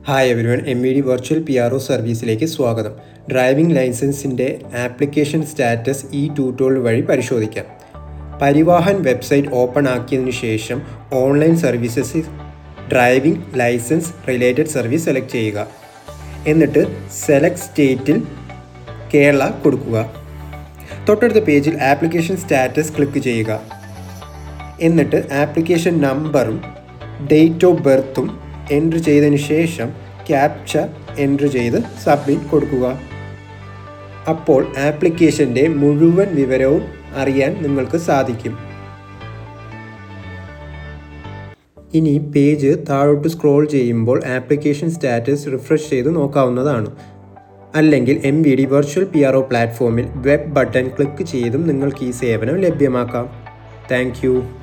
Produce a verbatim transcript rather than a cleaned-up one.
Hi everyone, M V D virtual P R O സർവീസിലേക്ക് സ്വാഗതം. Driving ലൈസൻസിൻ്റെ application status ഈ ട്യൂട്ടോറിയൽ വഴി പരിശോധിക്കാം. പരിവാഹൻ വെബ്സൈറ്റ് ഓപ്പൺ ആക്കിയതിനു ശേഷം online services driving licence related service select ചെയ്യുക. എന്നിട്ട് സെലക്ട് സ്റ്റേറ്റിൽ കേരള കൊടുക്കുക. തൊട്ടടുത്ത പേജിൽ ആപ്ലിക്കേഷൻ സ്റ്റാറ്റസ് ക്ലിക്ക് ചെയ്യുക. എന്നിട്ട് ആപ്ലിക്കേഷൻ നമ്പറും ഡേറ്റ് ഓഫ് ബർത്തും എൻട്രി ചെയ്തതിന് ശേഷം ക്യാപ്ച എൻട്രി ചെയ്ത് സബ്മിറ്റ് കൊടുക്കുക. അപ്പോൾ ആപ്ലിക്കേഷൻ്റെ മുഴുവൻ വിവരവും അറിയാൻ നിങ്ങൾക്ക് സാധിക്കും. ഇനി പേജ് താഴോട്ട് സ്ക്രോൾ ചെയ്യുമ്പോൾ ആപ്ലിക്കേഷൻ സ്റ്റാറ്റസ് റിഫ്രഷ് ചെയ്ത് നോക്കാവുന്നതാണ്. അല്ലെങ്കിൽ M V D virtual P R O പ്ലാറ്റ്ഫോമിൽ വെബ് ബട്ടൺ ക്ലിക്ക് ചെയ്തും നിങ്ങൾക്ക് ഈ സേവനം ലഭ്യമാക്കാം. Thank you.